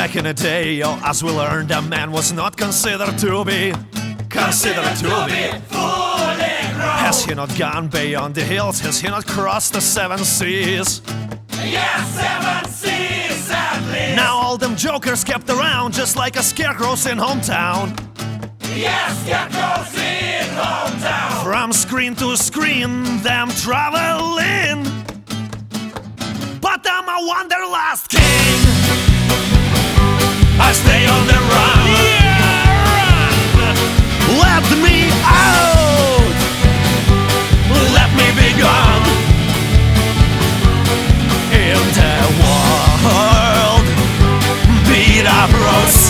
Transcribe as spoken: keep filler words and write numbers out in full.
back in the day, oh, as we learned, a man was not considered to be Considered to be fully grown. Has he not gone beyond the hills? Has he not crossed the seven seas? Yes, seven seas at least. Now all them jokers kept around just like a scarecrows in hometown. Yes, scarecrows in hometown. From screen to screen, them traveling. But I'm a wanderlust king. I stay on the run. Yeah, run. Let me out. Let me be gone. In the world, beat up roads.